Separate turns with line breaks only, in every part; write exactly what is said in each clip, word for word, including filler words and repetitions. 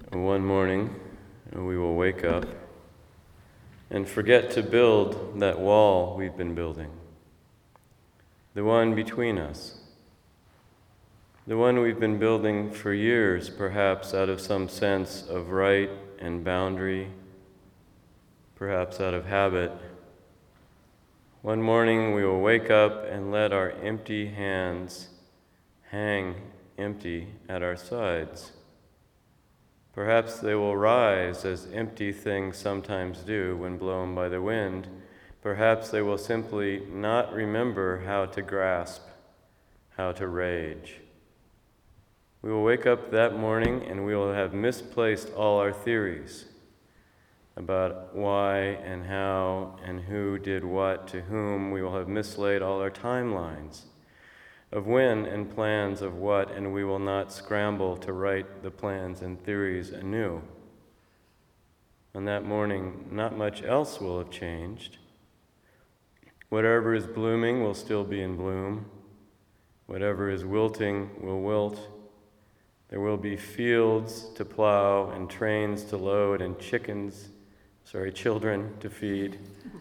One morning, we will wake up and forget to build that wall we've been building, the one between us, the one we've been building for years, perhaps out of some sense of right and boundary, perhaps out of habit. One morning we will wake up and let our empty hands hang empty at our sides. Perhaps they will rise as empty things sometimes do when blown by the wind. Perhaps they will simply not remember how to grasp, how to rage. We will wake up that morning and we will have misplaced all our theories about why and how and who did what to whom. We will have mislaid all our timelines of when and plans of what, and we will not scramble to write the plans and theories anew. On that morning, not much else will have changed. Whatever is blooming will still be in bloom. Whatever is wilting will wilt. There will be fields to plow and trains to load and chickens, sorry, children to feed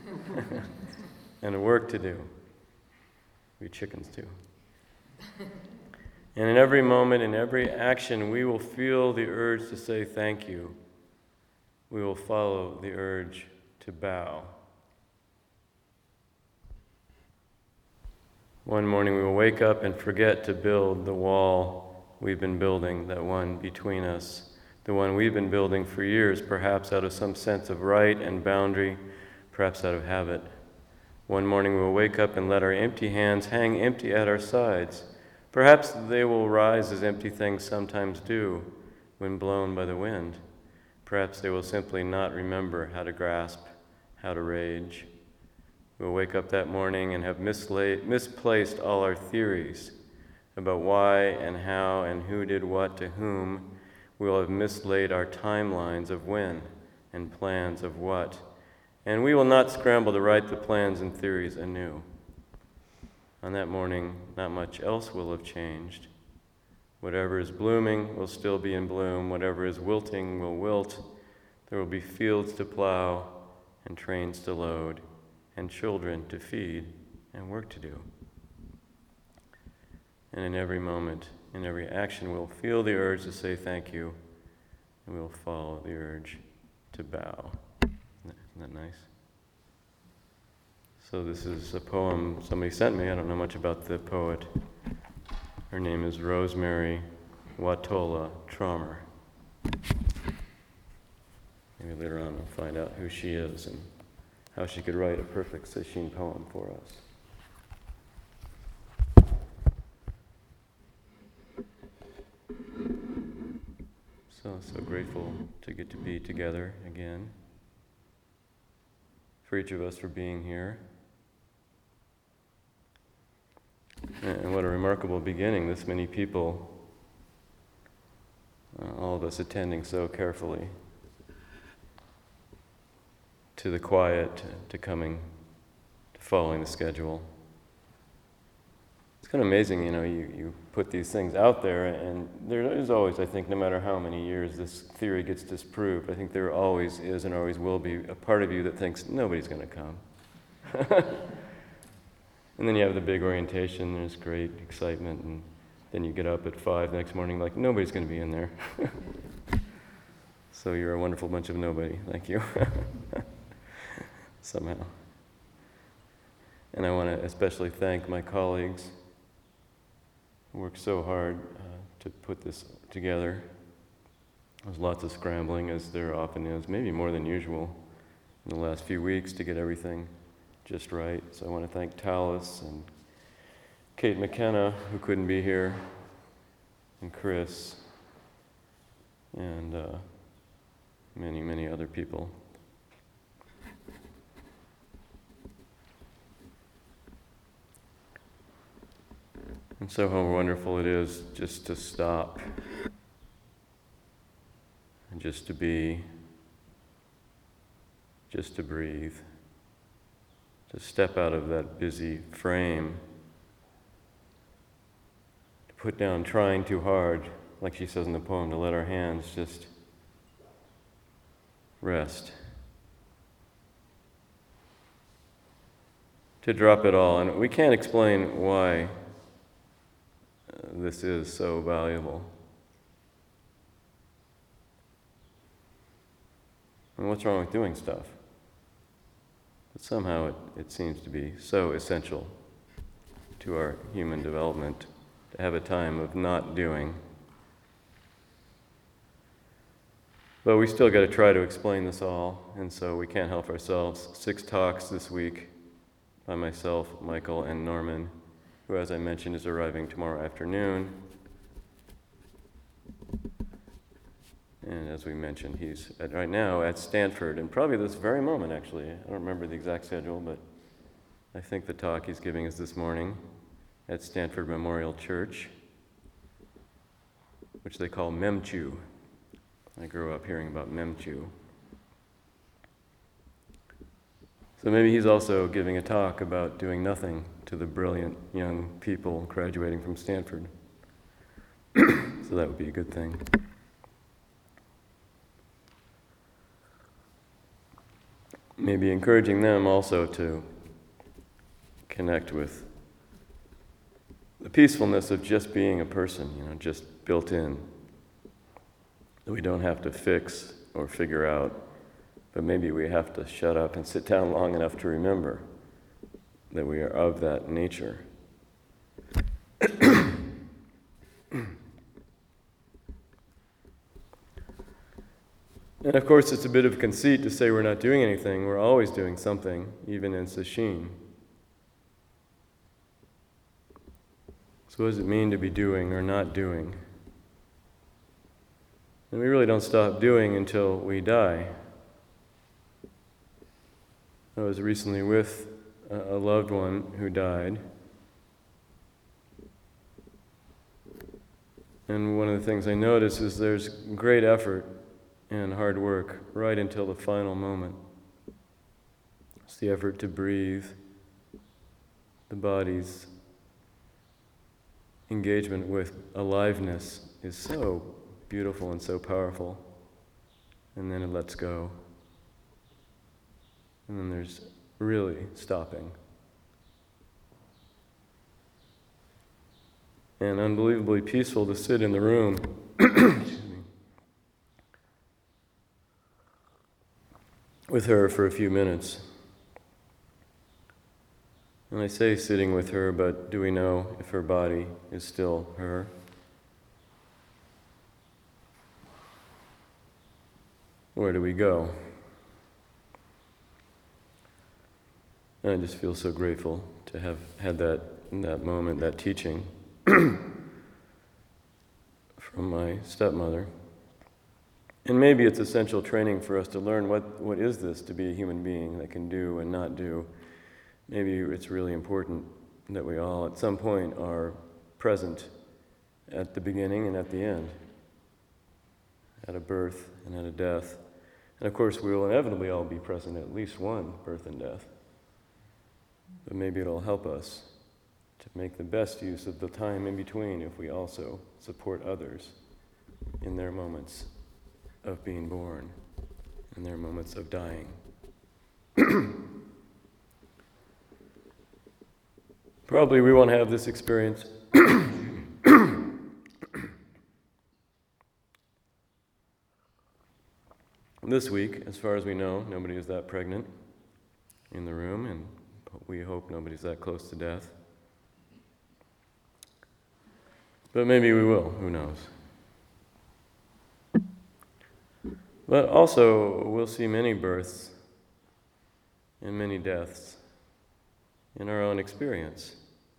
and work to do. We chickens too. And in every moment, in every action, we will feel the urge to say thank you. We will follow the urge to bow. One morning we will wake up and forget to build the wall we've been building, that one between us, the one we've been building for years, perhaps out of some sense of right and boundary, perhaps out of habit. One morning we will wake up and let our empty hands hang empty at our sides. Perhaps they will rise as empty things sometimes do when blown by the wind. Perhaps they will simply not remember how to grasp, how to rage. We will wake up that morning and have mislaid, misplaced all our theories about why and how and who did what to whom. We will have mislaid our timelines of when and plans of what. And we will not scramble to write the plans and theories anew. On that morning, not much else will have changed. Whatever is blooming will still be in bloom. Whatever is wilting will wilt. There will be fields to plow and trains to load and children to feed and work to do. And in every moment, in every action, we'll feel the urge to say thank you, and we'll follow the urge to bow. Isn't that nice? So this is a poem somebody sent me. I don't know much about the poet. Her name is Rosemary Watola Traumer. Maybe later on we'll find out who she is and how she could write a perfect Sesshin poem for us. So, so grateful to get to be together again. For each of us for being here. And what a remarkable beginning, this many people, uh, all of us attending so carefully to the quiet, to, to coming, to following the schedule. It's kind of amazing, you know, you, you put these things out there, and there is always, I think, no matter how many years this theory gets disproved, I think there always is and always will be a part of you that thinks nobody's going to come. And then you have the big orientation, there's great excitement, and then you get up at five the next morning like, nobody's going to be in there. So you're a wonderful bunch of nobody, thank you. Somehow. And I want to especially thank my colleagues who worked so hard uh, to put this together. There was lots of scrambling, as there often is, maybe more than usual, in the last few weeks to get everything just right. So I want to thank Tallis and Kate McKenna, who couldn't be here, and Chris, and uh, many, many other people. And so how wonderful it is just to stop and just to be, just to breathe, to step out of that busy frame, to put down trying too hard, like she says in the poem, to let our hands just rest. To drop it all. And we can't explain why uh, this is so valuable. And what's wrong with doing stuff? But somehow it, it seems to be so essential to our human development to have a time of not doing. But we still got to try to explain this all, and so we can't help ourselves. Six talks this week by myself, Michael, and Norman, who, as I mentioned, is arriving tomorrow afternoon. And as we mentioned, he's at, right now at Stanford, and probably this very moment, actually. I don't remember the exact schedule, but I think the talk he's giving is this morning at Stanford Memorial Church, which they call Memchu. I grew up hearing about Memchu. So maybe he's also giving a talk about doing nothing to the brilliant young people graduating from Stanford. So that would be a good thing. Maybe encouraging them also to connect with the peacefulness of just being a person, you know, just built in. That we don't have to fix or figure out, but maybe we have to shut up and sit down long enough to remember that we are of that nature. And of course, it's a bit of conceit to say we're not doing anything. We're always doing something, even in sesshin. So what does it mean to be doing or not doing? And we really don't stop doing until we die. I was recently with a loved one who died. And one of the things I noticed is there's great effort and hard work right until the final moment. It's the effort to breathe, the body's engagement with aliveness is so beautiful and so powerful. And then it lets go. And then there's really stopping. And unbelievably peaceful to sit in the room. Excuse me. With her for a few minutes. And I say sitting with her, but do we know if her body is still her? Where do we go? And I just feel so grateful to have had that in that moment, that teaching from my stepmother. And maybe it's essential training for us to learn what, what is this to be a human being that can do and not do. Maybe it's really important that we all at some point are present at the beginning and at the end, at a birth and at a death. And of course we will inevitably all be present at least one birth and death. But maybe it'll help us to make the best use of the time in between if we also support others in their moments of being born, in their moments of dying. Probably we won't have this experience this week. As far as we know, nobody is that pregnant in the room, and we hope nobody's that close to death. But maybe we will, who knows. But also, we'll see many births and many deaths in our own experience.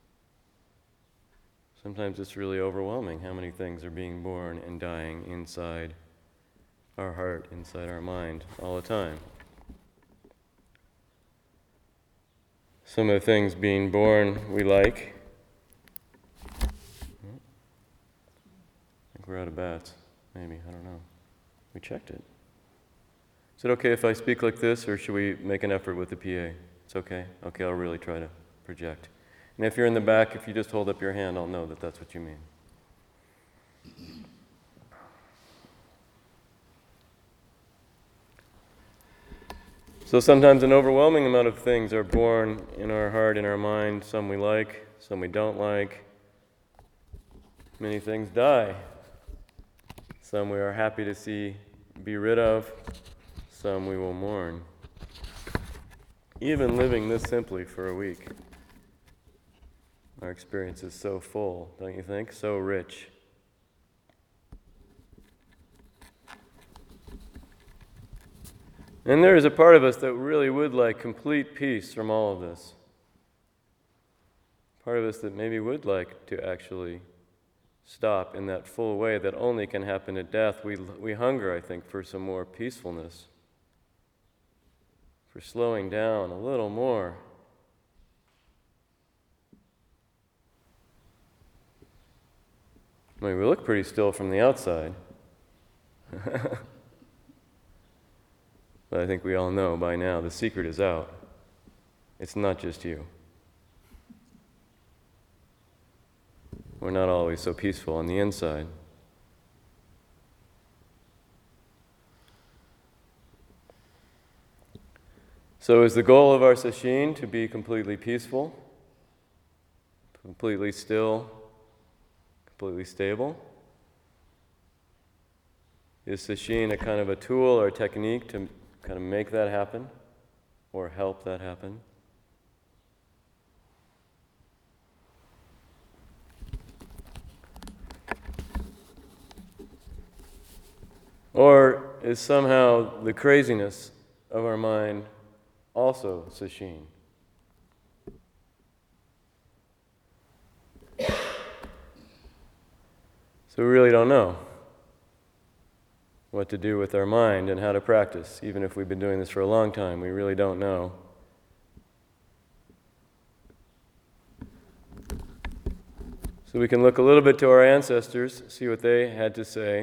Sometimes it's really overwhelming how many things are being born and dying inside our heart, inside our mind, all the time. Some of the things being born we like. I think we're out of bats, maybe, I don't know. We checked it. Is it okay if I speak like this, or should we make an effort with the P A? It's okay? Okay, I'll really try to project. And if you're in the back, if you just hold up your hand, I'll know that that's what you mean. So sometimes an overwhelming amount of things are born in our heart, in our mind. Some we like, some we don't like. Many things die. Some we are happy to see be rid of. Some we will mourn. Even living this simply for a week, our experience is so full, don't you think? So rich. And there is a part of us that really would like complete peace from all of this. Part of us that maybe would like to actually stop in that full way that only can happen at death. We, we hunger, I think, for some more peacefulness, for slowing down a little more. I mean, we look pretty still from the outside. But I think we all know by now the secret is out. It's not just you. We're not always so peaceful on the inside. So is the goal of our sesshin to be completely peaceful, completely still, completely stable? Is sesshin a kind of a tool or a technique to kind of make that happen or help that happen? Or is somehow the craziness of our mind also sesshin? So we really don't know what to do with our mind and how to practice. Even if we've been doing this for a long time, we really don't know. So we can look a little bit to our ancestors, see what they had to say.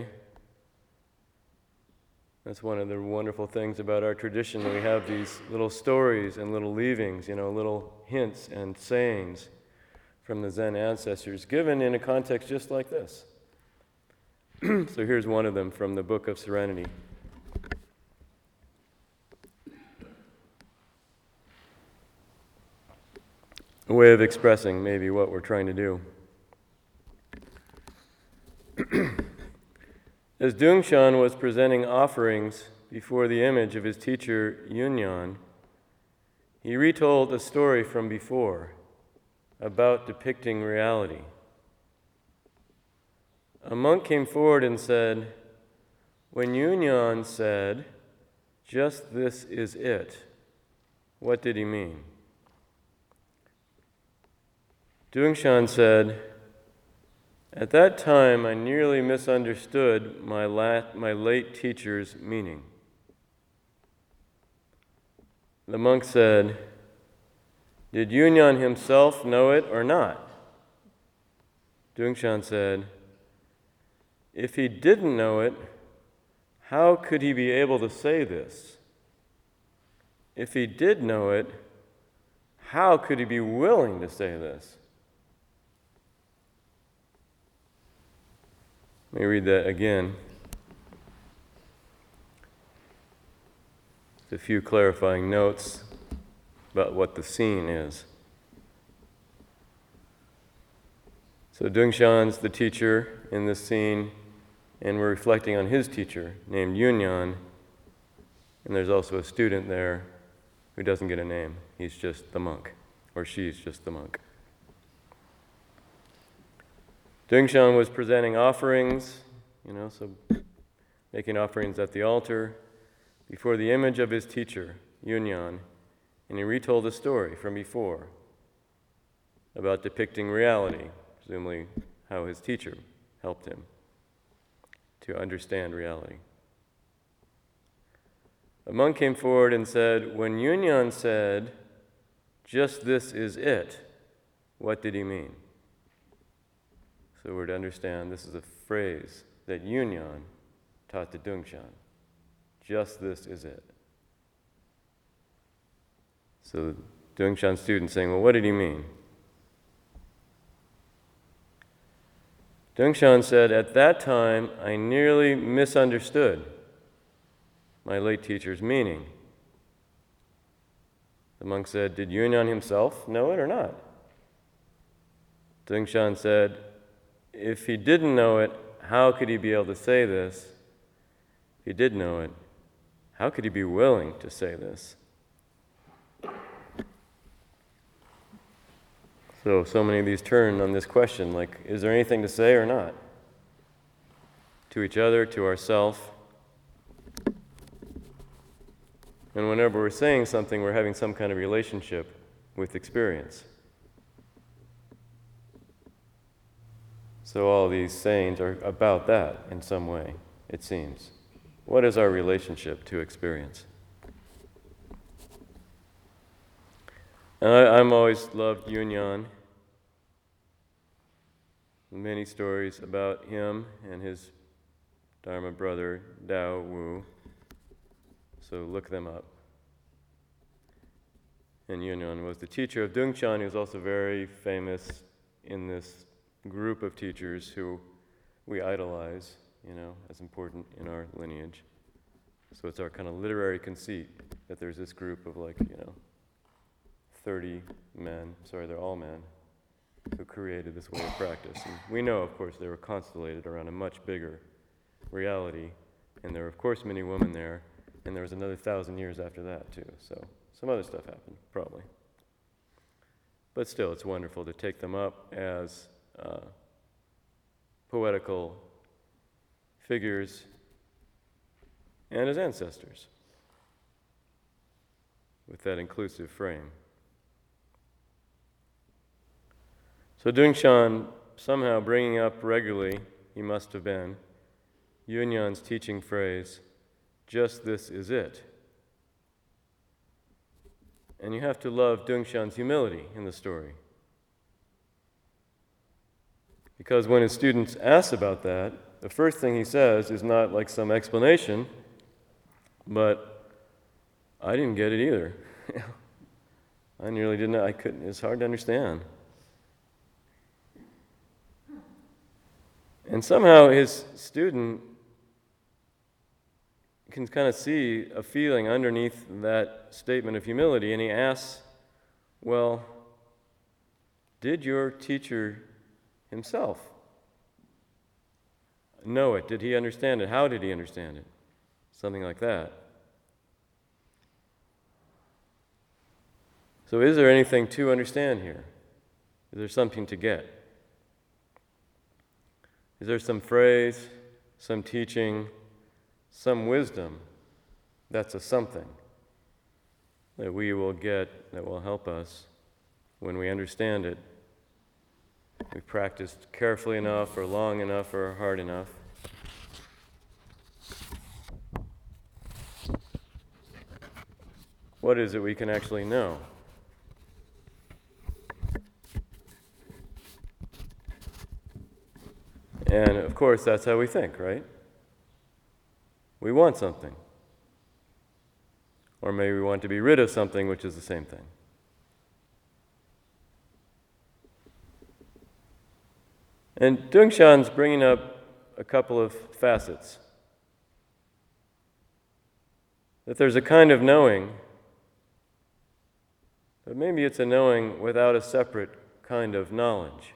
That's one of the wonderful things about our tradition, that we have these little stories and little leavings, you know, little hints and sayings from the Zen ancestors, given in a context just like this. So here's one of them from the Book of Serenity. A way of expressing maybe what we're trying to do. As Dungshan was presenting offerings before the image of his teacher Yunyan, he retold a story from before about depicting reality. A monk came forward and said, "When Yunyan said, 'Just this is it,' what did he mean?" Dungshan said, "At that time, I nearly misunderstood my, lat, my late teacher's meaning." The monk said, "Did Yunyan himself know it or not?" Dungshan said, "If he didn't know it, how could he be able to say this? If he did know it, how could he be willing to say this?" Let me read that again. Just a few clarifying notes about what the scene is. So Dungshan's the teacher in this scene, and we're reflecting on his teacher named Yunyan, and there's also a student there who doesn't get a name. He's just the monk, or she's just the monk. Dungshan was presenting offerings, you know, so making offerings at the altar before the image of his teacher, Yunyan, and he retold a story from before about depicting reality, presumably how his teacher helped him to understand reality. A monk came forward and said, "When Yunyan said, 'Just this is it,' what did he mean?" So we're to understand this is a phrase that Yunyan taught to Dungshan. Just this is it. So Dungshan's student saying, "Well, what did he mean?" Dungshan said, "At that time, I nearly misunderstood my late teacher's meaning." The monk said, "Did Yunyan himself know it or not?" Dongshan said, "If he didn't know it, how could he be able to say this? If he did know it, how could he be willing to say this?" So, so many of these turn on this question, like, is there anything to say or not? To each other, to ourselves. And whenever we're saying something, we're having some kind of relationship with experience. So all these sayings are about that in some way, it seems. What is our relationship to experience? And I, I'm always loved Yunyan. Many stories about him and his Dharma brother, Dao Wu. So look them up. And Yunyan was the teacher of Dongshan. He was also very famous in this group of teachers who we idolize, you know, as important in our lineage. So it's our kind of literary conceit that there's this group of like, you know, thirty men, sorry, they're all men, who created this way of practice. And we know, of course, they were constellated around a much bigger reality, and there were, of course, many women there, and there was another thousand years after that, too. So some other stuff happened, probably. But still, it's wonderful to take them up as uh, poetical figures and as ancestors with that inclusive frame. So Dongshan, somehow bringing up regularly, he must have been, Yunyan's teaching phrase, "Just this is it." And you have to love Dongshan's humility in the story. Because when his students ask about that, the first thing he says is not like some explanation, but I didn't get it either. I nearly didn't, I couldn't, it's hard to understand. And somehow his student can kind of see a feeling underneath that statement of humility, and he asks, well, did your teacher himself know it? Did he understand it? How did he understand it? Something like that. So is there anything to understand here? Is there something to get? Is there some phrase, some teaching, some wisdom that's a something that we will get that will help us when we understand it? We've practiced carefully enough or long enough or hard enough. What is it we can actually know? And of course, that's how we think, right? We want something. Or maybe we want to be rid of something, which is the same thing. And Dongshan's bringing up a couple of facets. That there's a kind of knowing, but maybe it's a knowing without a separate kind of knowledge.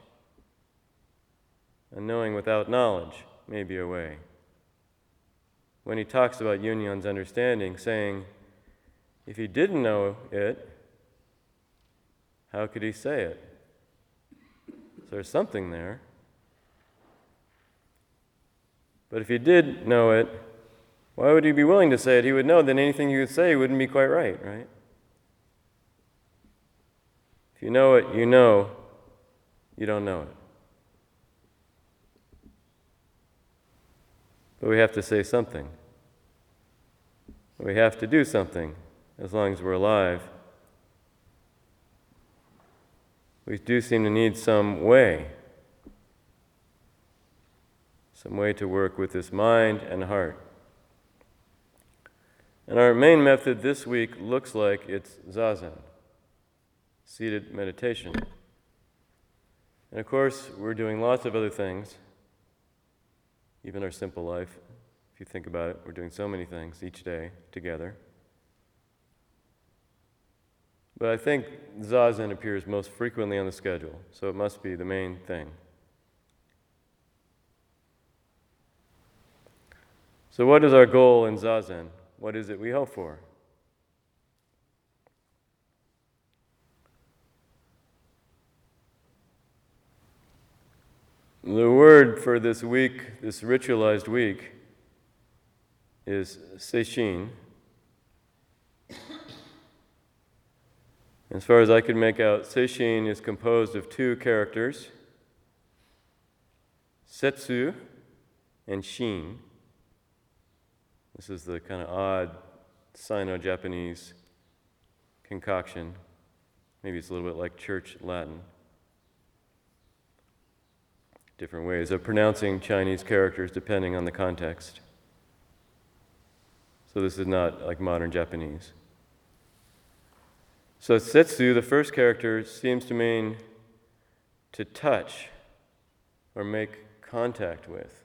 A knowing without knowledge may be a way. When he talks about Yunyan's understanding, saying, if he didn't know it, how could he say it? So there's something there. But if he did know it, why would he be willing to say it? He would know that anything he would say wouldn't be quite right, right? If you know it, you know you don't know it. But we have to say something. We have to do something as long as we're alive. We do seem to need some way. Some way to work with this mind and heart. And our main method this week looks like it's Zazen, seated meditation. And of course, we're doing lots of other things. Even our simple life, if you think about it, we're doing so many things each day together. But I think Zazen appears most frequently on the schedule, so it must be the main thing. So what is our goal in Zazen? What is it we hope for? The word for this week, this ritualized week, is Seishin. As far as I could make out, Seishin is composed of two characters, Setsu and Shin. This is the kind of odd Sino-Japanese concoction. Maybe it's a little bit like church Latin. Different ways of pronouncing Chinese characters depending on the context. So this is not like modern Japanese. So Setsu, the first character, seems to mean to touch or make contact with.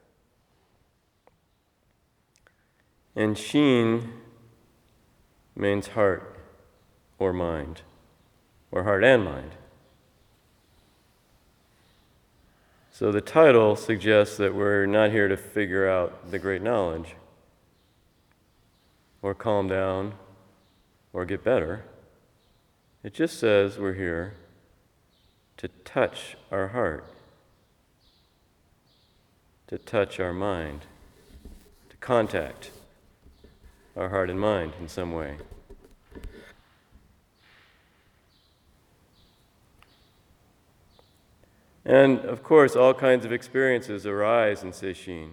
And Shin means heart or mind, or heart and mind. So the title suggests that we're not here to figure out the great knowledge, or calm down, or get better. It just says we're here to touch our heart, to touch our mind, to contact our heart and mind in some way. And of course, all kinds of experiences arise in Seishin.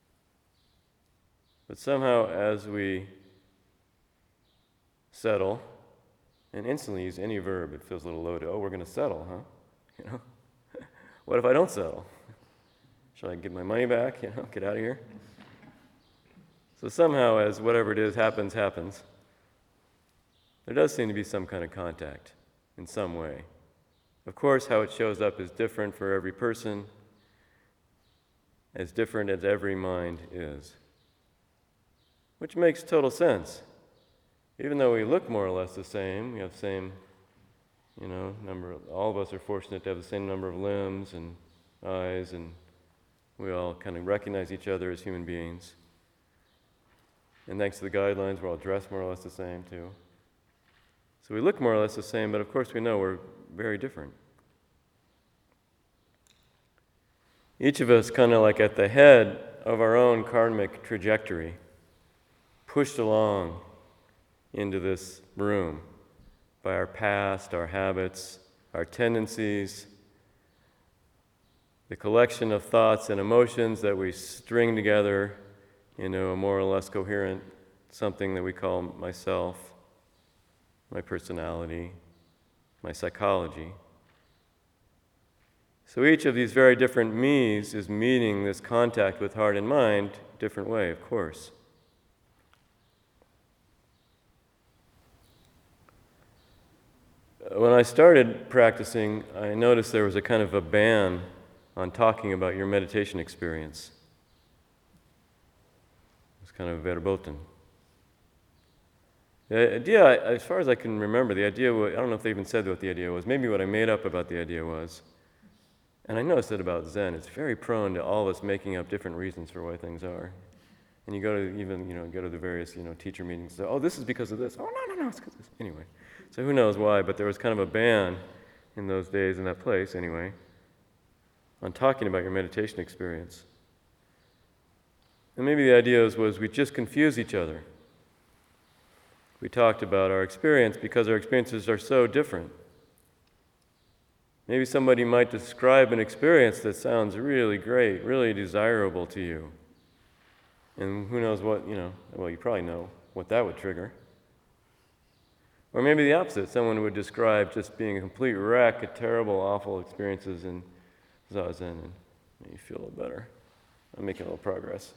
But somehow, as we settle, and instantly use any verb, it feels a little loaded. Oh, we're going to settle, huh? You know, what if I don't settle? Shall I get my money back? You know, get out of here. So somehow, as whatever it is happens, happens, there does seem to be some kind of contact in some way. Of course, how it shows up is different for every person, as different as every mind is, which makes total sense. Even though we look more or less the same, we have the same, you know, number, of, all of us are fortunate to have the same number of limbs and eyes, and we all kind of recognize each other as human beings. And thanks to the guidelines, we're all dressed more or less the same, too. So we look more or less the same, but of course we know we're very different. Each of us kind of like at the head of our own karmic trajectory, pushed along into this room by our past, our habits, our tendencies, the collection of thoughts and emotions that we string together into a more or less coherent something that we call myself, my personality, my psychology. So each of these very different me's is meeting this contact with heart and mind a different way, of course. When I started practicing, I noticed there was a kind of a ban on talking about your meditation experience. It was kind of verboten. The idea, as far as I can remember, the idea was, I don't know if they even said what the idea was, maybe what I made up about the idea was, and I noticed that about Zen, it's very prone to all of us making up different reasons for why things are. And you go to even, you know, go to the various, you know, teacher meetings, and say, oh, this is because of this. Oh, no, no, no, it's because of this. Anyway. So who knows why, but there was kind of a ban in those days in that place, anyway, on talking about your meditation experience. And maybe the idea was, was we just confuse each other. We talked about our experience because our experiences are so different. Maybe somebody might describe an experience that sounds really great, really desirable to you. And who knows what, you know, well, you probably know what that would trigger. Or maybe the opposite. Someone would describe just being a complete wreck of terrible, awful experiences in Zazen, and you feel a little better. I'm making a little progress.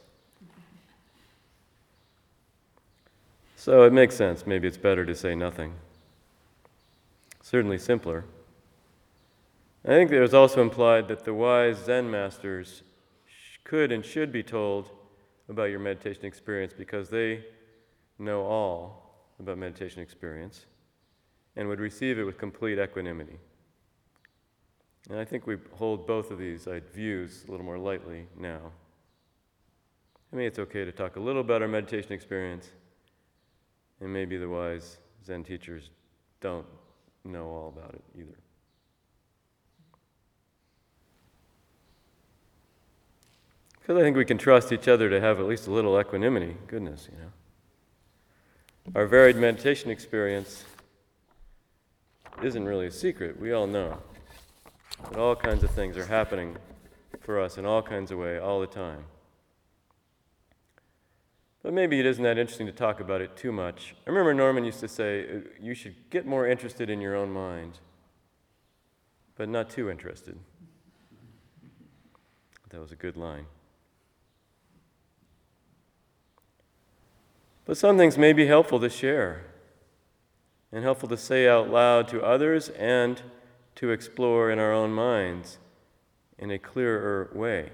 So it makes sense. Maybe it's better to say nothing. Certainly simpler. I think it was also implied that the wise Zen masters could and should be told about your meditation experience because they know all about meditation experience. and would receive it with complete equanimity. And I think we hold both of these uh, views a little more lightly now. I mean, it's okay to talk a little about our meditation experience, and maybe the wise Zen teachers don't know all about it either. Because I think we can trust each other to have at least a little equanimity. Goodness, you know. Our varied meditation experience isn't really a secret. We all know that all kinds of things are happening for us in all kinds of ways all the time. But maybe it isn't that interesting to talk about it too much. I remember Norman used to say, you should get more interested in your own mind, but not too interested. That was a good line. But some things may be helpful to share and helpful to say out loud to others and to explore in our own minds in a clearer way.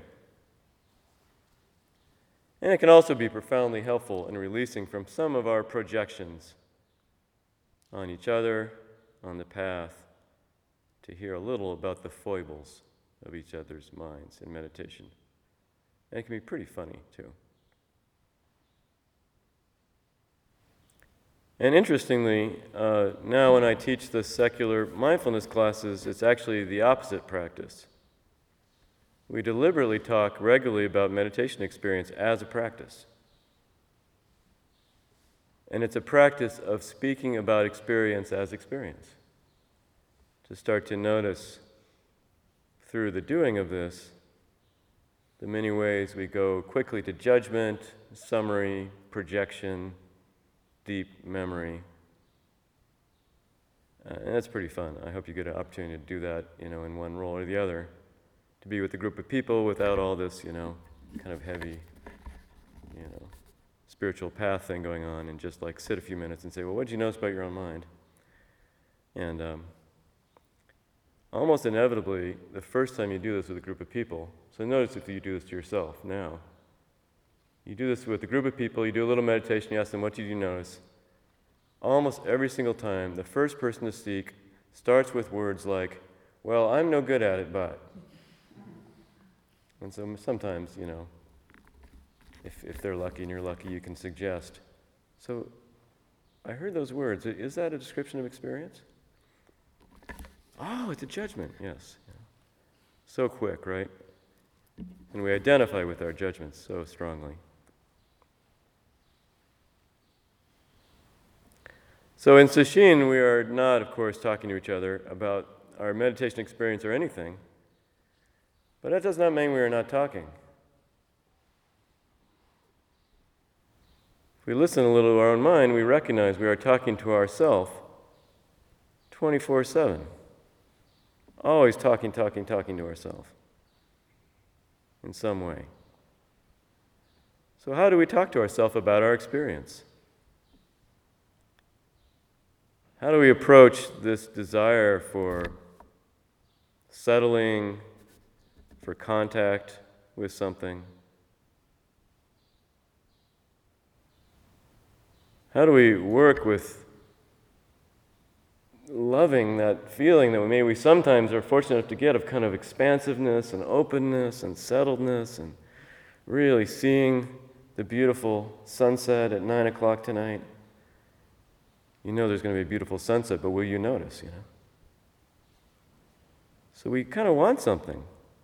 And it can also be profoundly helpful in releasing from some of our projections on each other, on the path, to hear a little about the foibles of each other's minds in meditation. And it can be pretty funny, too. And interestingly, uh, now when I teach the secular mindfulness classes, it's actually the opposite practice. We deliberately talk regularly about meditation experience as a practice. And it's a practice of speaking about experience as experience. To start to notice through the doing of this the many ways we go quickly to judgment, summary, projection, deep memory. Uh, and that's pretty fun. I hope you get an opportunity to do that, you know, in one role or the other. To be with a group of people without all this, you know, kind of heavy, you know, spiritual path thing going on, and just like sit a few minutes and say, well, what did you notice about your own mind? And um, almost inevitably, the first time you do this with a group of people, so notice if you do this to yourself now. You do this with a group of people, you do a little meditation, you ask them, what did you notice? Almost every single time, the first person to speak starts with words like, well, I'm no good at it, but. And so sometimes, you know, if if they're lucky and you're lucky, you can suggest. So I heard those words. Is that a description of experience? Oh, it's a judgment, yes. Yeah. So quick, right? And we identify with our judgments so strongly. So in Sesshin, we are not, of course, talking to each other about our meditation experience or anything. But that does not mean we are not talking. If we listen a little to our own mind, we recognize we are talking to ourselves twenty-four seven. Always talking, talking, talking to ourselves in some way. So how do we talk to ourselves about our experience? How do we approach this desire for settling, for contact with something? How do we work with loving that feeling that we maybe we sometimes are fortunate enough to get of kind of expansiveness and openness and settledness and really seeing the beautiful sunset at nine o'clock tonight? You know there's going to be a beautiful sunset, but will you notice, you know? So we kind of want something.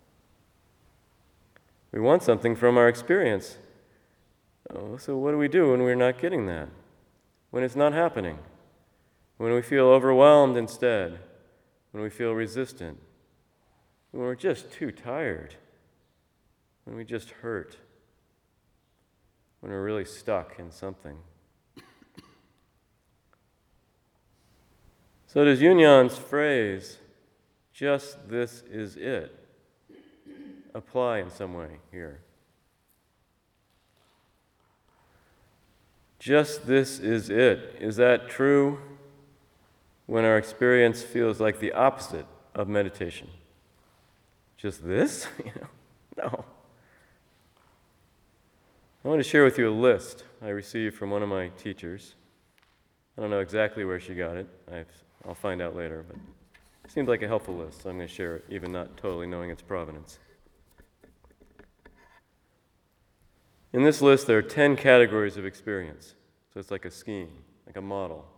We want something from our experience. Oh, so what do we do when we're not getting that? When it's not happening? When we feel overwhelmed instead? When we feel resistant? When we're just too tired? When we just hurt? When we're really stuck in something? So does Yunyang's phrase, just this is it, apply in some way here? Just this is it. Is that true when our experience feels like the opposite of meditation? Just this? You know? No. I want to share with you a list I received from one of my teachers. I don't know exactly where she got it. I've, I'll find out later, but it seemed like a helpful list, so I'm going to share it, even not totally knowing its provenance. In this list, there are ten categories of experience. So it's like a scheme, like a model.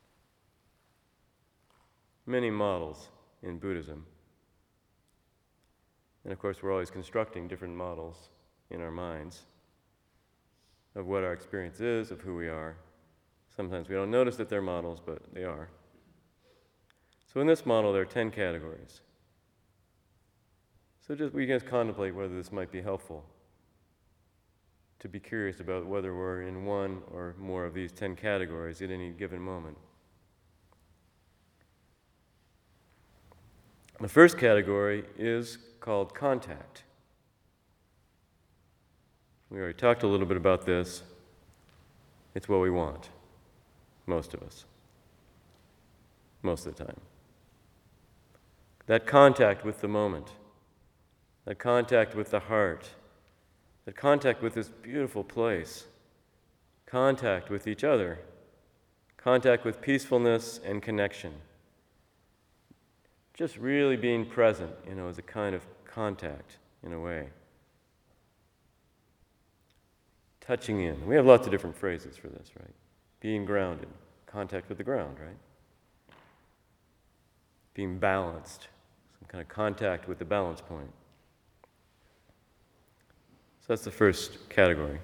Many models in Buddhism. And of course, we're always constructing different models in our minds of what our experience is, of who we are. Sometimes we don't notice that they're models, but they are. So in this model, there are ten categories. So just we can just contemplate whether this might be helpful, to be curious about whether we're in one or more of these ten categories at any given moment. The first category is called contact. We already talked a little bit about this. It's what we want, most of us, most of the time. That contact with the moment, that contact with the heart, that contact with this beautiful place, contact with each other, contact with peacefulness and connection. Just really being present, you know, as a kind of contact, in a way. Touching in. We have lots of different phrases for this, right? Being grounded, contact with the ground, right? Being balanced, some kind of contact with the balance point. So that's the first category.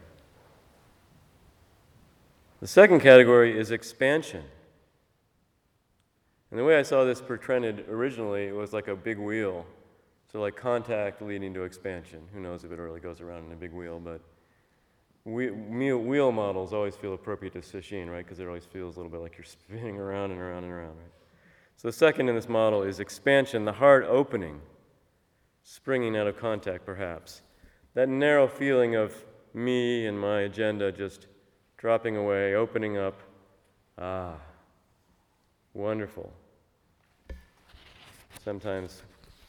The second category is expansion. And the way I saw this portrayed originally, it was like a big wheel. So like contact leading to expansion. Who knows if it really goes around in a big wheel, but wheel models always feel appropriate to sesshin, right? Because it always feels a little bit like you're spinning around and around and around, right? So the second in this model is expansion, the heart opening, springing out of contact perhaps. That narrow feeling of me and my agenda just dropping away, opening up. Ah, wonderful. Sometimes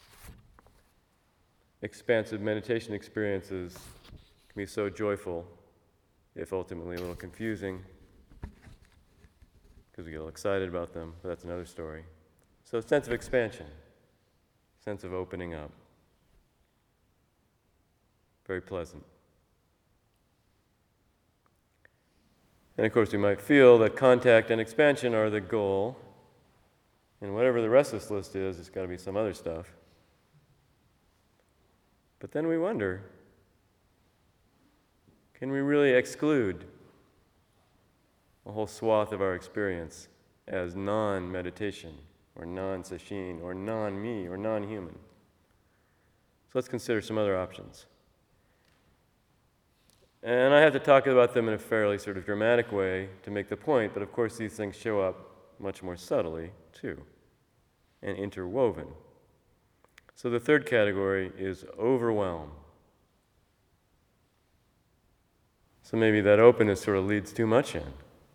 expansive meditation experiences can be so joyful, if ultimately a little confusing, because we get a little excited about them, but that's another story. So a sense of expansion, sense of opening up. Very pleasant. And of course we might feel that contact and expansion are the goal, and whatever the rest of this list is, it's got to be some other stuff. But then we wonder, can we really exclude a whole swath of our experience as non-meditation, or non-sesshin, or non-me, or non-human? So let's consider some other options. And I have to talk about them in a fairly sort of dramatic way to make the point, but of course these things show up much more subtly, too, and interwoven. So the third category is overwhelm. So maybe that openness sort of leads too much in.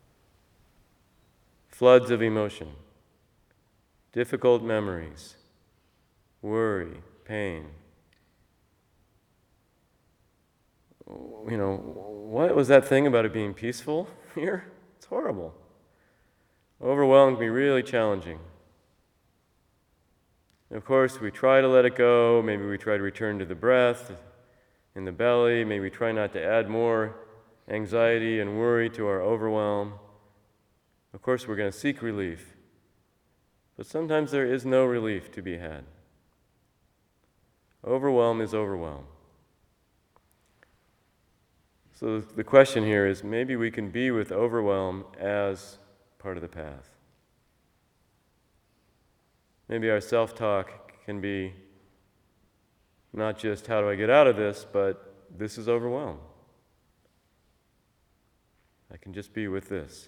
Floods of emotion, difficult memories, worry, pain. You know, what was that thing about it being peaceful here? It's horrible. Overwhelmed can be really challenging. And of course, we try to let it go. Maybe we try to return to the breath in the belly. Maybe we try not to add more anxiety and worry to our overwhelm. Of course, we're going to seek relief. But sometimes there is no relief to be had. Overwhelm is overwhelm. So the question here is, maybe we can be with overwhelm as part of the path. Maybe our self-talk can be not just, how do I get out of this, but this is overwhelm. I can just be with this.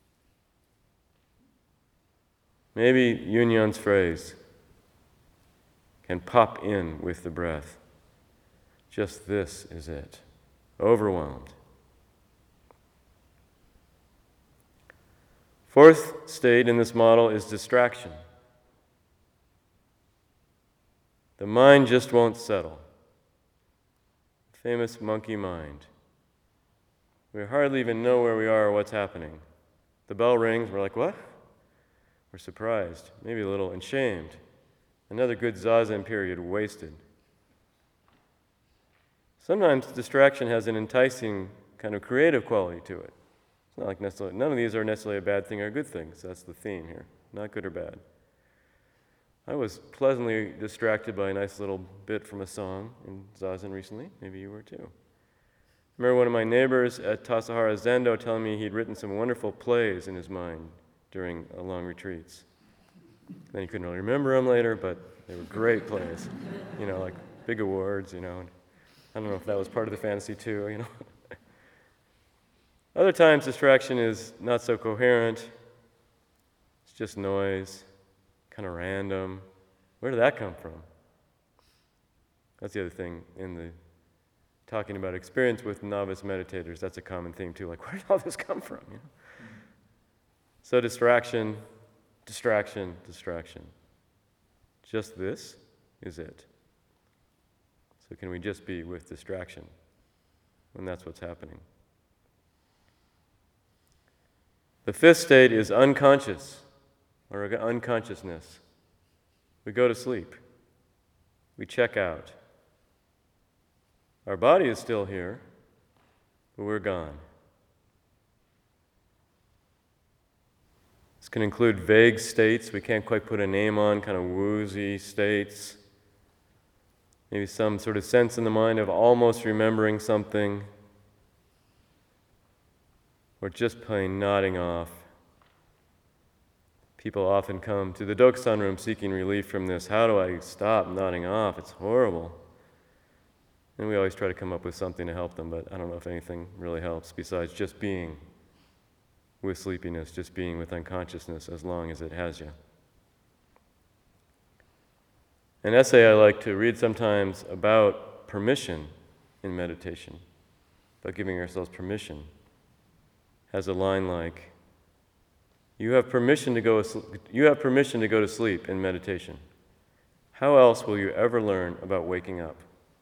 Maybe Yunyun's phrase can pop in with the breath. Just this is it. Overwhelmed. Fourth state in this model is distraction. The mind just won't settle. Famous monkey mind. We hardly even know where we are or what's happening. The bell rings, we're like, what? We're surprised, maybe a little ashamed. Another good zazen period wasted. Sometimes distraction has an enticing kind of creative quality to it. It's not like necessarily, none of these are necessarily a bad thing or good things. That's the theme here, not good or bad. I was pleasantly distracted by a nice little bit from a song in zazen recently. Maybe you were too. I remember one of my neighbors at Tassajara Zendo telling me he'd written some wonderful plays in his mind during uh, long retreats. Then he couldn't really remember them later, but they were great plays. You know, like big awards, you know. And I don't know if that was part of the fantasy too, you know. Other times distraction is not so coherent. It's just noise, kind of random. Where did that come from? That's the other thing in the talking about experience with novice meditators. That's a common theme too. Like, where did all this come from? You know? So distraction, distraction, distraction. Just this is it. So can we just be with distraction when that's what's happening? The fifth state is unconscious, or unconsciousness. We go to sleep. We check out. Our body is still here, but we're gone. This can include vague states we can't quite put a name on, kind of woozy states. Maybe some sort of sense in the mind of almost remembering something, or just plain nodding off. People often come to the Dokusan room seeking relief from this. How do I stop nodding off? It's horrible. And we always try to come up with something to help them, but I don't know if anything really helps besides just being with sleepiness, just being with unconsciousness as long as it has you. An essay I like to read sometimes about permission in meditation, about giving ourselves permission, has a line like, "You have permission to go. You have permission to go to sleep in meditation. How else will you ever learn about waking up?"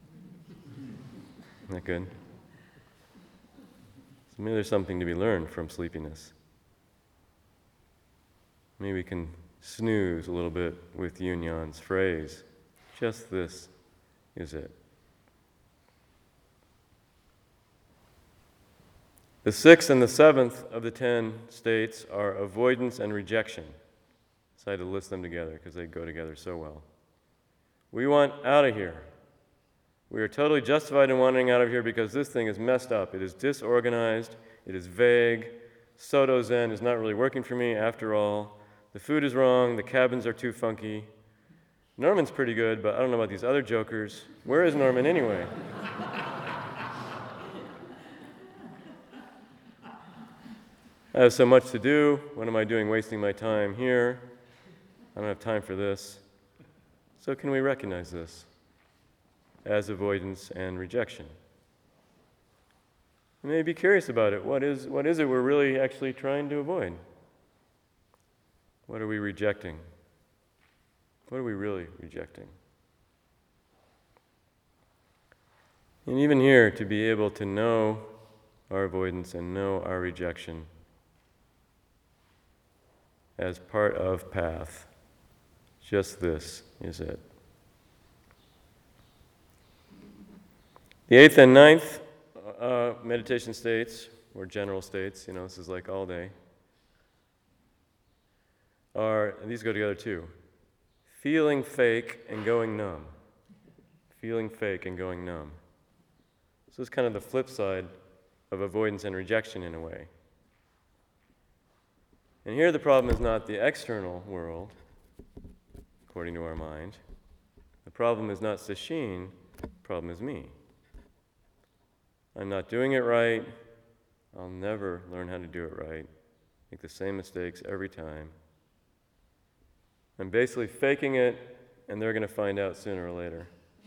Isn't that good? So maybe there's something to be learned from sleepiness. Maybe we can snooze a little bit with Yunyang's phrase, just this is it. The sixth and the seventh of the ten states are avoidance and rejection. So I had to list them together because they go together so well. We want out of here. We are totally justified in wanting out of here because this thing is messed up. It is disorganized. It is vague. Soto Zen is not really working for me after all. The food is wrong. The cabins are too funky. Norman's pretty good, but I don't know about these other jokers. Where is Norman anyway? I have so much to do. What am I doing wasting my time here? I don't have time for this. So can we recognize this as avoidance and rejection? And maybe be curious about it. What is, what is it we're really actually trying to avoid? What are we rejecting? What are we really rejecting? And even here, to be able to know our avoidance and know our rejection as part of path, just this is it. The eighth and ninth uh, meditation states, or general states, you know, this is like all day, are, and these go together too, feeling fake and going numb. Feeling fake and going numb. So it's kind of the flip side of avoidance and rejection in a way. And here the problem is not the external world, according to our mind. The problem is not Sesshin, the problem is me. I'm not doing it right. I'll never learn how to do it right. Make the same mistakes every time. I'm basically faking it, and they're going to find out sooner or later.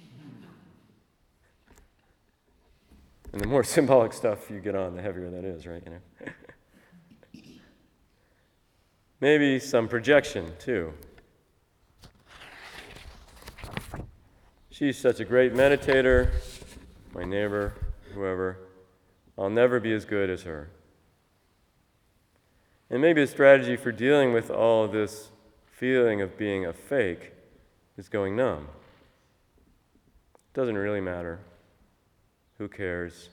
And the more symbolic stuff you get on, the heavier that is, right? You know. Maybe some projection, too. She's such a great meditator, my neighbor, whoever. I'll never be as good as her. And maybe a strategy for dealing with all of this feeling of being a fake is going numb. Doesn't really matter. Who cares?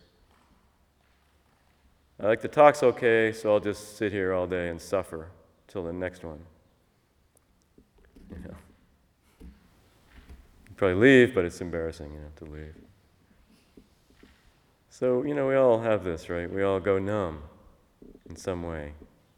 I like the talk's okay, so I'll just sit here all day and suffer till the next one. You know. You'd probably leave, but it's embarrassing, you know, to leave. So, you know, we all have this, right? We all go numb in some way.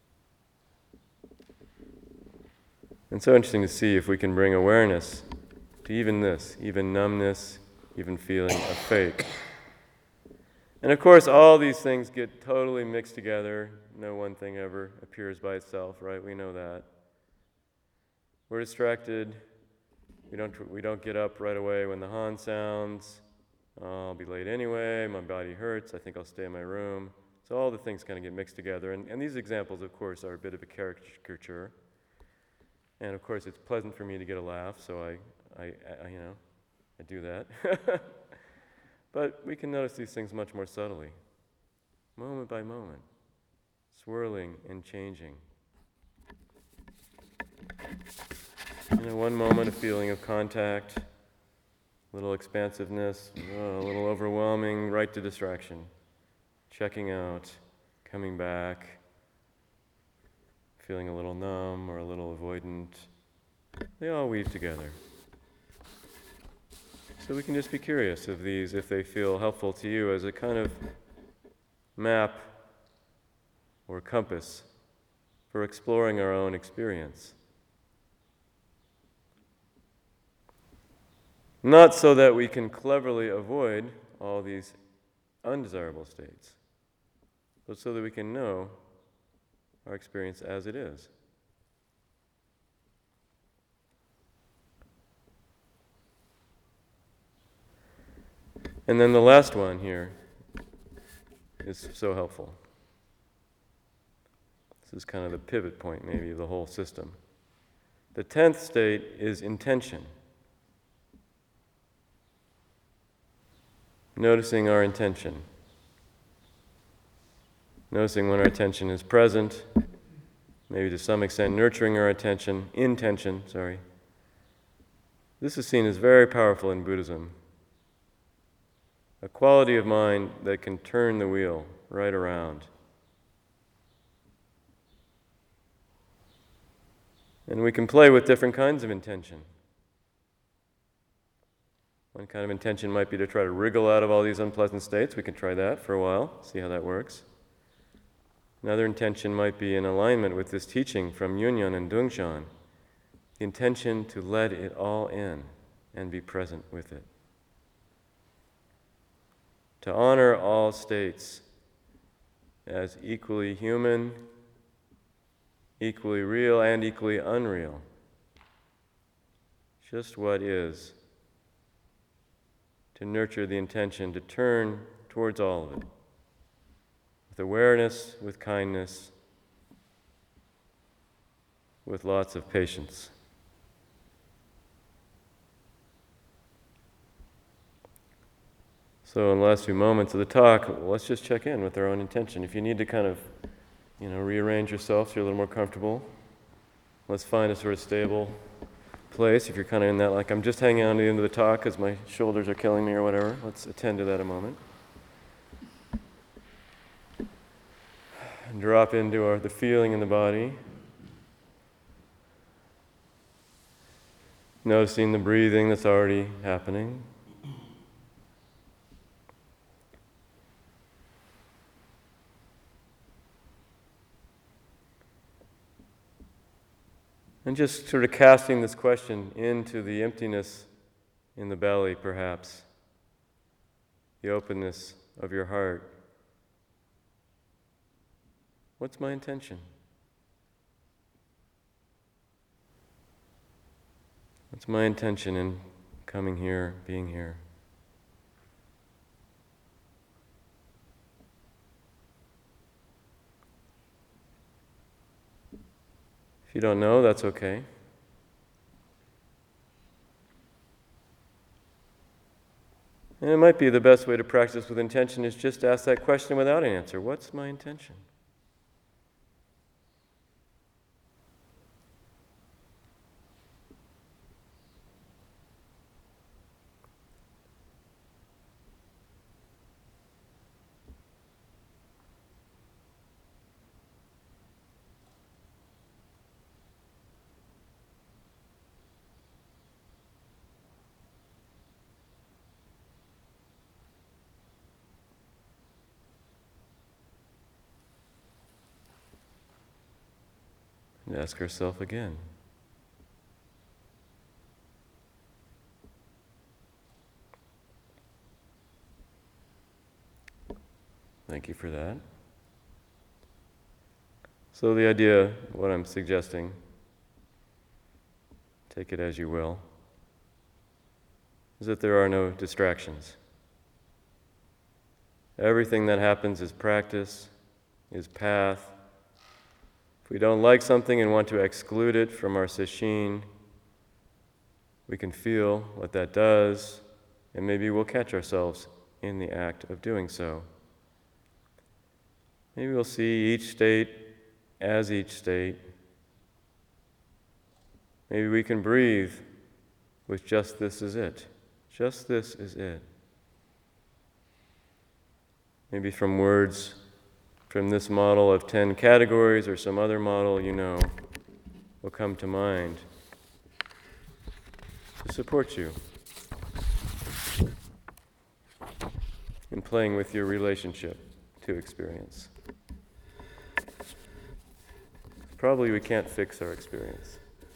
And so interesting to see if we can bring awareness to even this, even numbness, even feeling of fake. And of course, all these things get totally mixed together. No one thing ever appears by itself, right? We know that. We're distracted. We don't, we don't get up right away when the horn sounds. Oh, I'll be late anyway. My body hurts. I think I'll stay in my room. So all the things kind of get mixed together. And, and these examples, of course, are a bit of a caricature. And of course, it's pleasant for me to get a laugh, so I, I, I you know, I do that. But we can notice these things much more subtly, moment by moment, swirling and changing. You know, one moment a feeling of contact, a little expansiveness, oh, a little overwhelming, right to distraction, checking out, coming back, feeling a little numb or a little avoidant. They all weave together. So we can just be curious of these if they feel helpful to you as a kind of map or compass for exploring our own experience. Not so that we can cleverly avoid all these undesirable states, but so that we can know our experience as it is. And then the last one here is so helpful. This is kind of the pivot point, maybe, of the whole system. The tenth state is intention. Noticing our intention. Noticing when our attention is present, maybe to some extent nurturing our attention, intention, sorry. This is seen as very powerful in Buddhism. A quality of mind that can turn the wheel right around. And we can play with different kinds of intention. One kind of intention might be to try to wriggle out of all these unpleasant states. We can try that for a while, see how that works. Another intention might be in alignment with this teaching from Yunyan and Dongshan. The intention to let it all in and be present with it. To honor all states as equally human, equally real, and equally unreal. Just what is. To nurture the intention to turn towards all of it. With awareness, with kindness, with lots of patience. So in the last few moments of the talk, let's just check in with our own intention. If you need to kind of, you know, rearrange yourself so you're a little more comfortable, let's find a sort of stable place. If you're kind of in that, like, I'm just hanging on to the end of the talk because my shoulders are killing me or whatever, let's attend to that a moment. And drop into our, the feeling in the body. Noticing the breathing that's already happening. And just sort of casting this question into the emptiness in the belly, perhaps. The openness of your heart. What's my intention? What's my intention in coming here, being here? If you don't know, that's okay. And it might be the best way to practice with intention is just ask that question without an answer. What's my intention? And ask ourselves again. Thank you for that. So the idea, what I'm suggesting, take it as you will, is that there are no distractions. Everything that happens is practice, is path. If we don't like something and want to exclude it from our sesshin, we can feel what that does, and maybe we'll catch ourselves in the act of doing so. Maybe we'll see each state as each state. Maybe we can breathe with just this is it. Just this is it. Maybe from words from this model of ten categories or some other model you know will come to mind to support you in playing with your relationship to experience. Probably we can't fix our experience,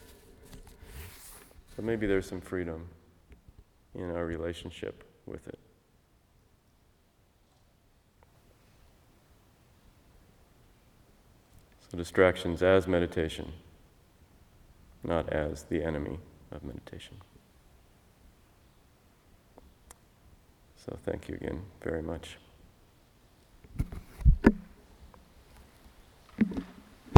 but maybe there's some freedom in our relationship with it. So distractions as meditation, not as the enemy of meditation. So thank you again very much.